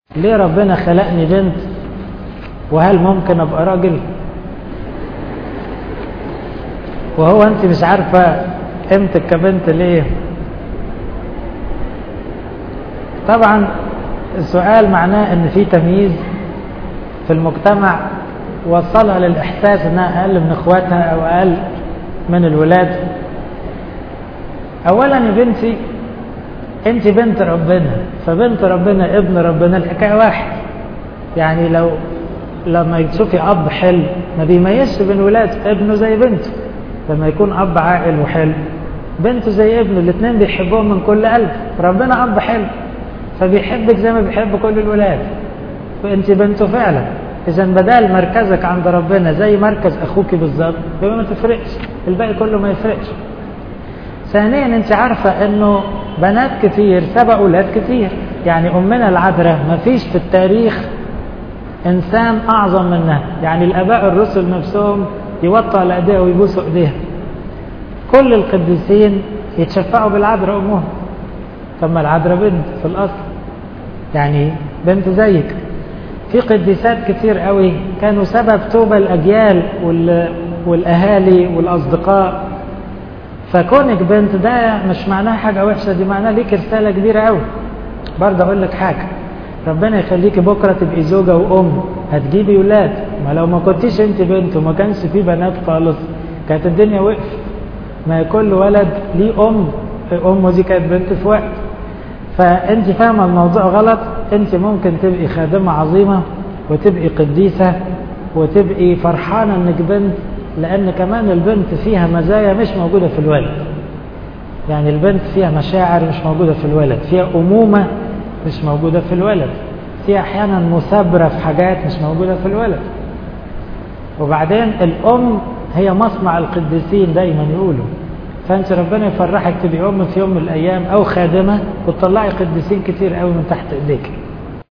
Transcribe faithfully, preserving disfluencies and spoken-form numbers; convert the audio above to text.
ليه ربنا خلقني بنت وهل ممكن ابقى راجل؟ وهو انت مش عارفة قيمتك كبنت ليه؟ طبعا السؤال معناه ان في تمييز في المجتمع وصلها للاحساس انها اقل من اخواتها او اقل من الولاد. اولا يا بنتي انت بنت ربنا، فبنت ربنا ابن ربنا الحكايه واحد. يعني لو لما تشوفي اب حلو ما بيميزش بين ولاد، ابنه زي بنته. لما يكون اب عاقل وحلو بنته زي ابنه، الاثنين بيحبوهم من كل قلب. ربنا اب حلو فبيحبك زي ما بيحب كل الولاد، فانت بنته فعلا. اذا بدل مركزك عند ربنا زي مركز اخوك بالظبط يبقى ما تفرقش، الباقي كله ما يفرقش. ثانيا انت عارفه انه بنات كتير سبق اولاد كتير. يعني امنا العذراء ما فيش في التاريخ انسان اعظم منها. يعني الاباء الرسل نفسهم يوطوا على ايديها ويبوسوا ايديها. كل القديسين يتشفعوا بالعذراء امهم. ثم العذراء بنت في الاصل، يعني بنت زيك. في قديسات كتير قوي كانوا سبب توبه الاجيال والاهالي والاصدقاء. فكونك بنت ده مش معناه حاجه وحشه، دي معناه ليك رساله كبيره قوي. برضه اقول لك حاجه، ربنا يخليكي بكره تبقي زوجه وام هتجيبي ولاد. ما لو ما كنتيش انت بنت وما كانش في بنات خالص كانت الدنيا وقفت. ما كل ولد ليه ام، امه دي كانت بنت في وقت. فانت فاهمه الموضوع غلط. انت ممكن تبقي خادمه عظيمه وتبقي قديسه وتبقي فرحانه انك بنت، لان كمان البنت فيها مزايا مش موجوده في الولد. يعني البنت فيها مشاعر مش موجوده في الولد، فيها امومه مش موجوده في الولد، فيها احيانا مثابره في حاجات مش موجوده في الولد. وبعدين الام هي مصنع القديسين دايما يقولوا. فانت ربنا يفرحك تبقي ام في يوم من الايام او خادمه وتطلعي قديسين كتير قوي من تحت ايديك.